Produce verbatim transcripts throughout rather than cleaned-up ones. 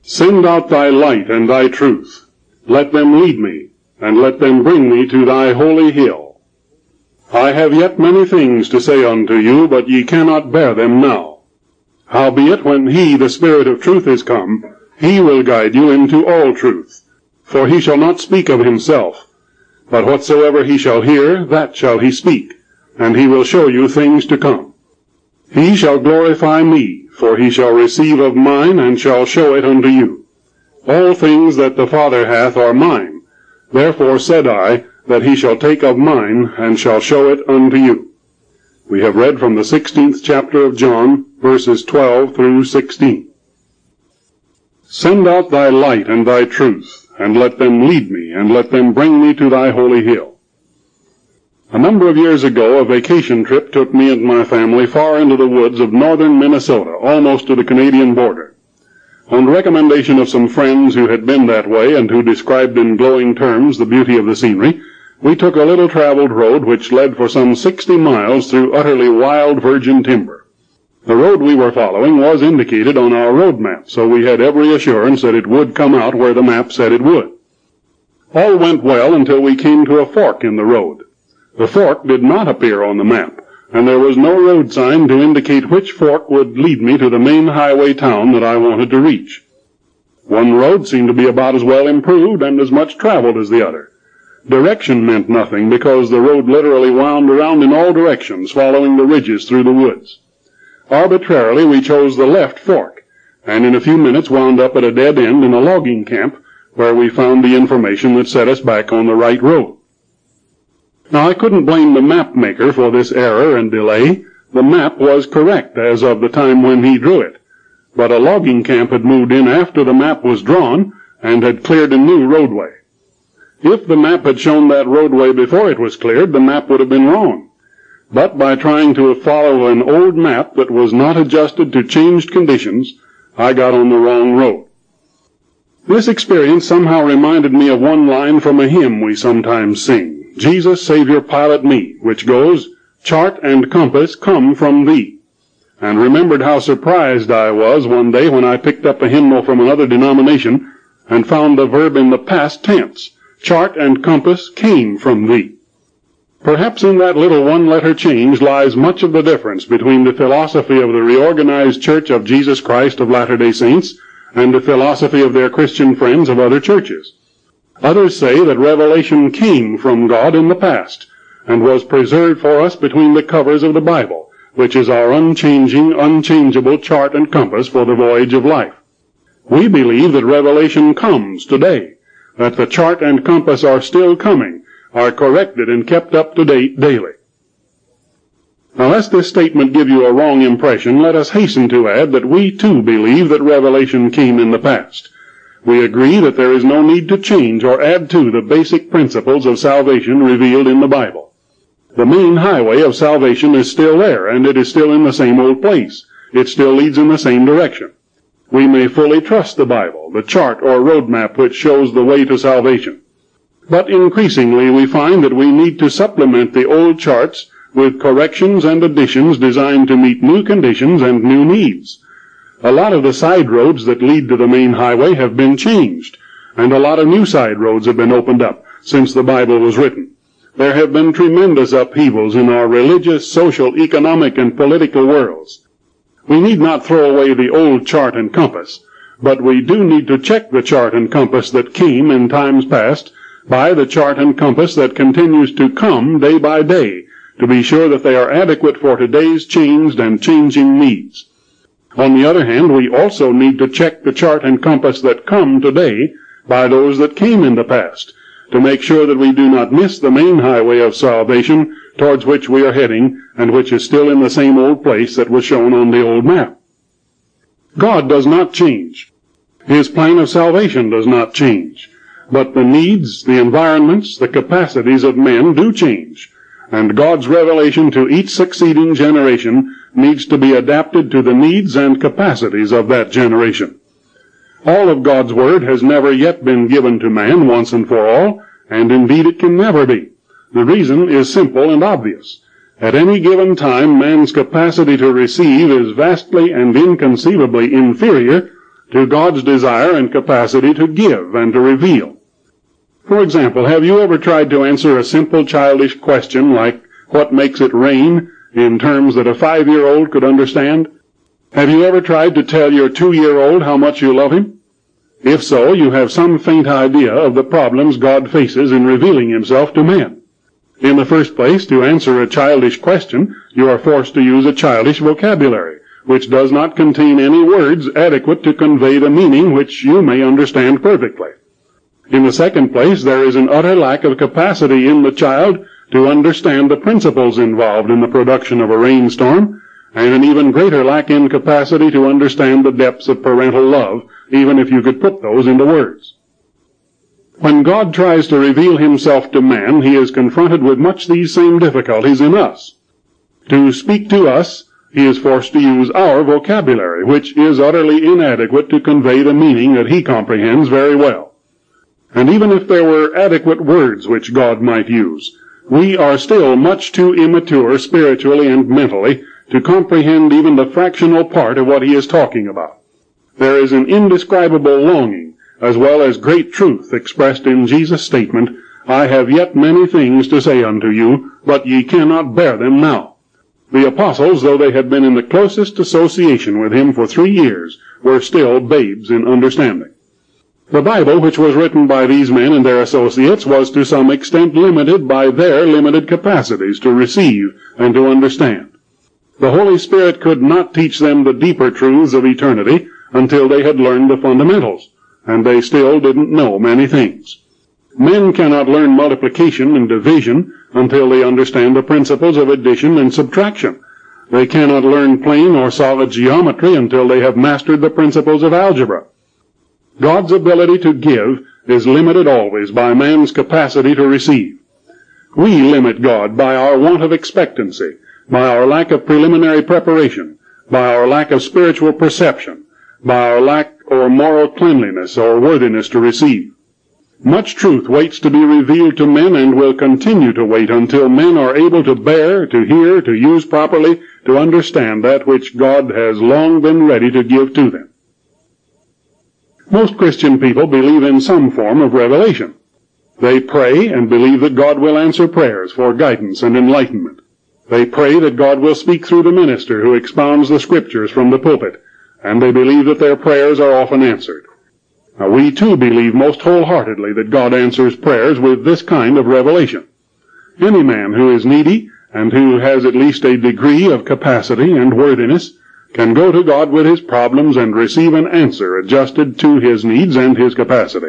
Send out thy light and thy truth. Let them lead me, and let them bring me to thy holy hill. I have yet many things to say unto you, but ye cannot bear them now. Howbeit, when he, the Spirit of truth, is come, he will guide you into all truth. For he shall not speak of himself, but whatsoever he shall hear, that shall he speak, and he will show you things to come. He shall glorify me, for he shall receive of mine, and shall show it unto you. All things that the Father hath are mine. Therefore said I, that he shall take of mine, and shall show it unto you. We have read from the sixteenth chapter of John, verses twelve through sixteen. Send out thy light and thy truth, and let them lead me, and let them bring me to thy holy hill. A number of years ago, a vacation trip took me and my family far into the woods of northern Minnesota, almost to the Canadian border. On recommendation of some friends who had been that way and who described in glowing terms the beauty of the scenery, we took a little traveled road which led for some sixty miles through utterly wild virgin timber. The road we were following was indicated on our road map, so we had every assurance that it would come out where the map said it would. All went well until we came to a fork in the road. The fork did not appear on the map, and there was no road sign to indicate which fork would lead me to the main highway town that I wanted to reach. One road seemed to be about as well improved and as much traveled as the other. Direction meant nothing, because the road literally wound around in all directions, following the ridges through the woods. Arbitrarily, we chose the left fork, and in a few minutes wound up at a dead end in a logging camp, where we found the information that set us back on the right road. Now, I couldn't blame the map maker for this error and delay. The map was correct as of the time when he drew it, but a logging camp had moved in after the map was drawn and had cleared a new roadway. If the map had shown that roadway before it was cleared, the map would have been wrong. But by trying to follow an old map that was not adjusted to changed conditions, I got on the wrong road. This experience somehow reminded me of one line from a hymn we sometimes sing, Jesus, Savior, Pilot Me, which goes, Chart and compass come from thee, and remembered how surprised I was one day when I picked up a hymnal from another denomination and found the verb in the past tense, chart and compass came from thee. Perhaps in that little one-letter change lies much of the difference between the philosophy of the reorganized Church of Jesus Christ of Latter-day Saints and the philosophy of their Christian friends of other churches. Others say that revelation came from God in the past and was preserved for us between the covers of the Bible, which is our unchanging, unchangeable chart and compass for the voyage of life. We believe that revelation comes today, that the chart and compass are still coming, are corrected and kept up to date daily. Now, lest this statement give you a wrong impression, let us hasten to add that we too believe that revelation came in the past. We agree that there is no need to change or add to the basic principles of salvation revealed in the Bible. The main highway of salvation is still there, and it is still in the same old place. It still leads in the same direction. We may fully trust the Bible, the chart or roadmap which shows the way to salvation. But increasingly we find that we need to supplement the old charts with corrections and additions designed to meet new conditions and new needs. A lot of the side roads that lead to the main highway have been changed, and a lot of new side roads have been opened up since the Bible was written. There have been tremendous upheavals in our religious, social, economic, and political worlds. We need not throw away the old chart and compass, but we do need to check the chart and compass that came in times past by the chart and compass that continues to come day by day, to be sure that they are adequate for today's changed and changing needs. On the other hand, we also need to check the chart and compass that come today by those that came in the past, to make sure that we do not miss the main highway of salvation towards which we are heading, and which is still in the same old place that was shown on the old map. God does not change. His plan of salvation does not change. But the needs, the environments, the capacities of men do change, and God's revelation to each succeeding generation needs to be adapted to the needs and capacities of that generation. All of God's Word has never yet been given to man once and for all, and indeed it can never be. The reason is simple and obvious. At any given time, man's capacity to receive is vastly and inconceivably inferior to God's desire and capacity to give and to reveal. For example, have you ever tried to answer a simple childish question like, what makes it rain, in terms that a five-year-old could understand? Have you ever tried to tell your two-year-old how much you love him? If so, you have some faint idea of the problems God faces in revealing himself to men. In the first place, to answer a childish question, you are forced to use a childish vocabulary, which does not contain any words adequate to convey the meaning which you may understand perfectly. In the second place, there is an utter lack of capacity in the child to understand the principles involved in the production of a rainstorm, and an even greater lack in capacity to understand the depths of parental love, even if you could put those into words. When God tries to reveal himself to man, he is confronted with much these same difficulties in us. To speak to us, he is forced to use our vocabulary, which is utterly inadequate to convey the meaning that he comprehends very well. And even if there were adequate words which God might use, we are still much too immature spiritually and mentally to comprehend even the fractional part of what he is talking about. There is an indescribable longing, as well as great truth expressed in Jesus' statement, I have yet many things to say unto you, but ye cannot bear them now. The apostles, though they had been in the closest association with him for three years, were still babes in understanding. The Bible, which was written by these men and their associates, was to some extent limited by their limited capacities to receive and to understand. The Holy Spirit could not teach them the deeper truths of eternity until they had learned the fundamentals, and they still didn't know many things. Men cannot learn multiplication and division until they understand the principles of addition and subtraction. They cannot learn plane or solid geometry until they have mastered the principles of algebra. God's ability to give is limited always by man's capacity to receive. We limit God by our want of expectancy, by our lack of preliminary preparation, by our lack of spiritual perception, by our lack or moral cleanliness or worthiness to receive. Much truth waits to be revealed to men and will continue to wait until men are able to bear, to hear, to use properly, to understand that which God has long been ready to give to them. Most Christian people believe in some form of revelation. They pray and believe that God will answer prayers for guidance and enlightenment. They pray that God will speak through the minister who expounds the Scriptures from the pulpit, and they believe that their prayers are often answered. Now, we too believe most wholeheartedly that God answers prayers with this kind of revelation. Any man who is needy and who has at least a degree of capacity and worthiness can go to God with his problems and receive an answer adjusted to his needs and his capacity.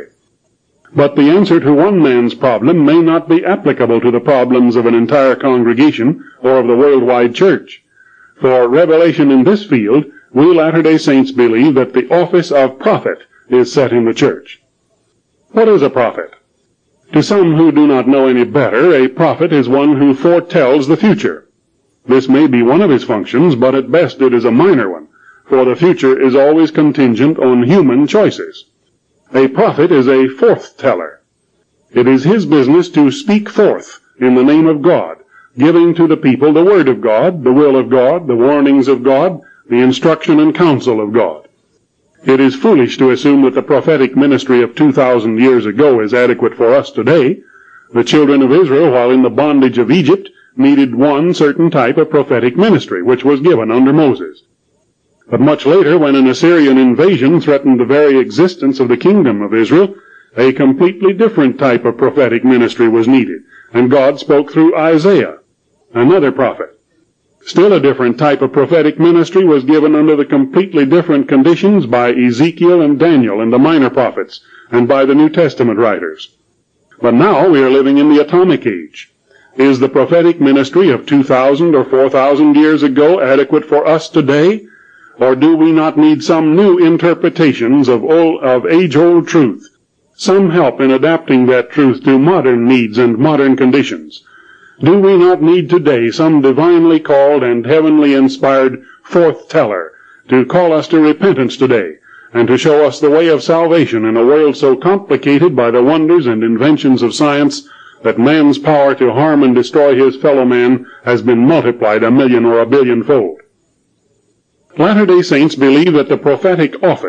But the answer to one man's problem may not be applicable to the problems of an entire congregation or of the worldwide church. For revelation in this field, we Latter-day Saints believe that the office of prophet is set in the church. What is a prophet? To some who do not know any better, a prophet is one who foretells the future. This may be one of his functions, but at best it is a minor one, for the future is always contingent on human choices. A prophet is a forth-teller. It is his business to speak forth in the name of God, giving to the people the word of God, the will of God, the warnings of God, the instruction and counsel of God. It is foolish to assume that the prophetic ministry of two thousand years ago is adequate for us today. The children of Israel, while in the bondage of Egypt, needed one certain type of prophetic ministry, which was given under Moses. But much later, when an Assyrian invasion threatened the very existence of the kingdom of Israel, a completely different type of prophetic ministry was needed, and God spoke through Isaiah, another prophet. Still a different type of prophetic ministry was given under the completely different conditions by Ezekiel and Daniel and the minor prophets, and by the New Testament writers. But now we are living in the atomic age. Is the prophetic ministry of two thousand or four thousand years ago adequate for us today? Or do we not need some new interpretations of, old, of age-old truth, some help in adapting that truth to modern needs and modern conditions? Do we not need today some divinely called and heavenly inspired forth-teller to call us to repentance today, and to show us the way of salvation in a world so complicated by the wonders and inventions of science that man's power to harm and destroy his fellow man has been multiplied a million or a billion fold? Latter-day Saints believe that the prophetic office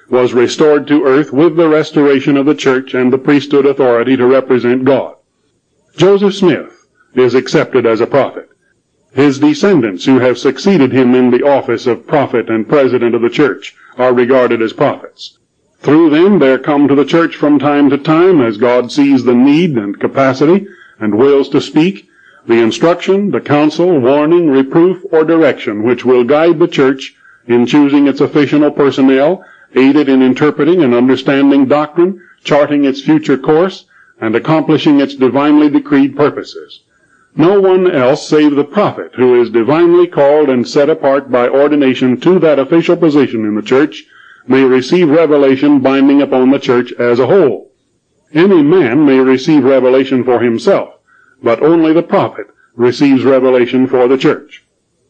was restored to earth with the restoration of the church and the priesthood authority to represent God. Joseph Smith is accepted as a prophet. His descendants who have succeeded him in the office of prophet and president of the church are regarded as prophets. Through them there come to the church from time to time, as God sees the need and capacity and wills to speak, the instruction, the counsel, warning, reproof, or direction which will guide the church in choosing its official personnel, aid it in interpreting and understanding doctrine, charting its future course, and accomplishing its divinely decreed purposes. No one else save the prophet, who is divinely called and set apart by ordination to that official position in the church, may receive revelation binding upon the church as a whole. Any man may receive revelation for himself, but only the prophet receives revelation for the church.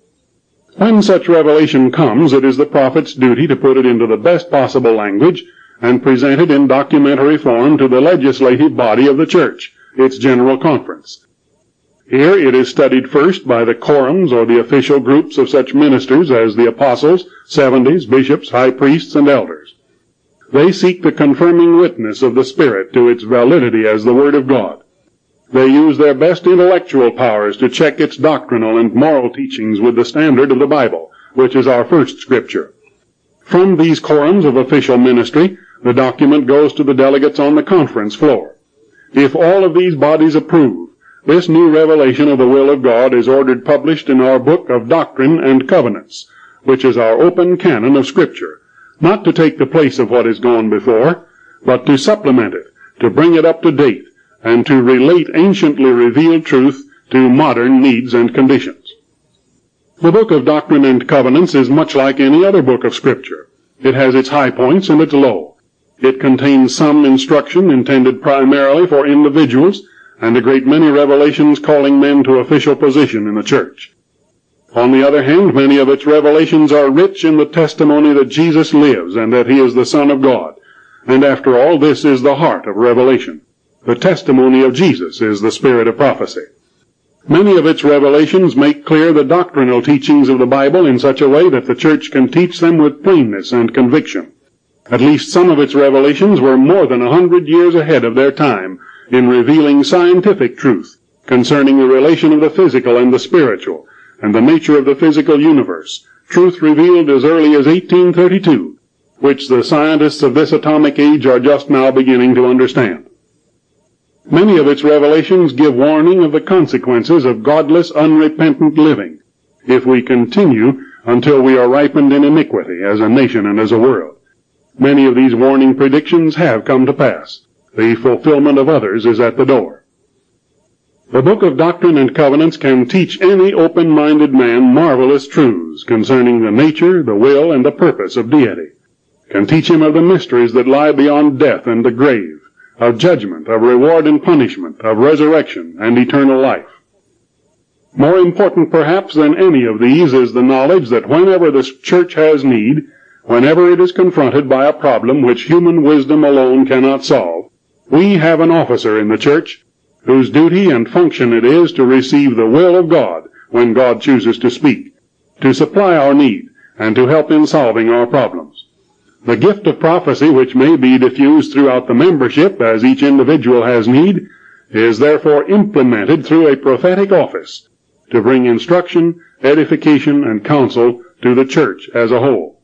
When such revelation comes, it is the prophet's duty to put it into the best possible language and present it in documentary form to the legislative body of the church, its general conference. Here it is studied first by the quorums or the official groups of such ministers as the apostles, seventies, bishops, high priests, and elders. They seek the confirming witness of the Spirit to its validity as the Word of God. They use their best intellectual powers to check its doctrinal and moral teachings with the standard of the Bible, which is our first scripture. From these quorums of official ministry, the document goes to the delegates on the conference floor. If all of these bodies approve, this new revelation of the will of God is ordered published in our book of Doctrine and Covenants, which is our open canon of Scripture, not to take the place of what has gone before, but to supplement it, to bring it up to date, and to relate anciently revealed truth to modern needs and conditions. The book of Doctrine and Covenants is much like any other book of Scripture. It has its high points and its low. It contains some instruction intended primarily for individuals, and a great many revelations calling men to official position in the church. On the other hand, many of its revelations are rich in the testimony that Jesus lives and that he is the Son of God. And after all, this is the heart of revelation. The testimony of Jesus is the spirit of prophecy. Many of its revelations make clear the doctrinal teachings of the Bible in such a way that the church can teach them with plainness and conviction. At least some of its revelations were more than a hundred years ahead of their time in revealing scientific truth concerning the relation of the physical and the spiritual, and the nature of the physical universe, truth revealed as early as eighteen thirty-two, which the scientists of this atomic age are just now beginning to understand. Many of its revelations give warning of the consequences of godless, unrepentant living, if we continue until we are ripened in iniquity as a nation and as a world. Many of these warning predictions have come to pass. The fulfillment of others is at the door. The book of Doctrine and Covenants can teach any open-minded man marvelous truths concerning the nature, the will, and the purpose of deity. Can teach him of the mysteries that lie beyond death and the grave, of judgment, of reward and punishment, of resurrection and eternal life. More important perhaps than any of these is the knowledge that whenever the church has need, whenever it is confronted by a problem which human wisdom alone cannot solve, we have an officer in the church whose duty and function it is to receive the will of God when God chooses to speak, to supply our need, and to help in solving our problems. The gift of prophecy, which may be diffused throughout the membership as each individual has need, is therefore implemented through a prophetic office to bring instruction, edification, and counsel to the church as a whole.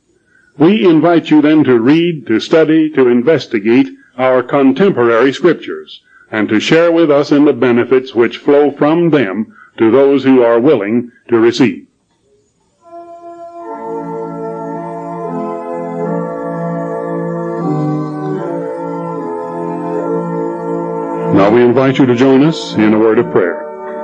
We invite you then to read, to study, to investigate our contemporary scriptures, and to share with us in the benefits which flow from them to those who are willing to receive. Now we invite you to join us in a word of prayer.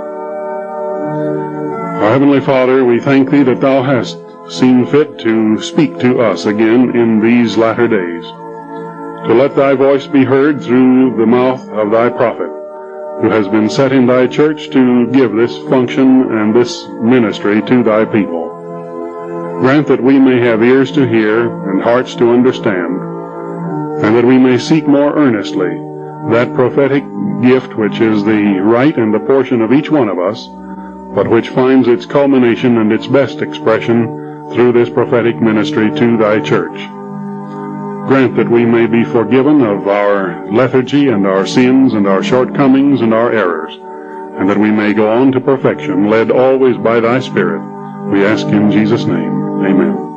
Our Heavenly Father, we thank Thee that Thou hast seen fit to speak to us again in these latter days, to let Thy voice be heard through the mouth of Thy prophet, who has been set in Thy church to give this function and this ministry to Thy people. Grant that we may have ears to hear and hearts to understand, and that we may seek more earnestly that prophetic gift which is the right and the portion of each one of us, but which finds its culmination and its best expression through this prophetic ministry to Thy church. Grant that we may be forgiven of our lethargy and our sins and our shortcomings and our errors, and that we may go on to perfection, led always by thy Spirit. We ask in Jesus' name. Amen.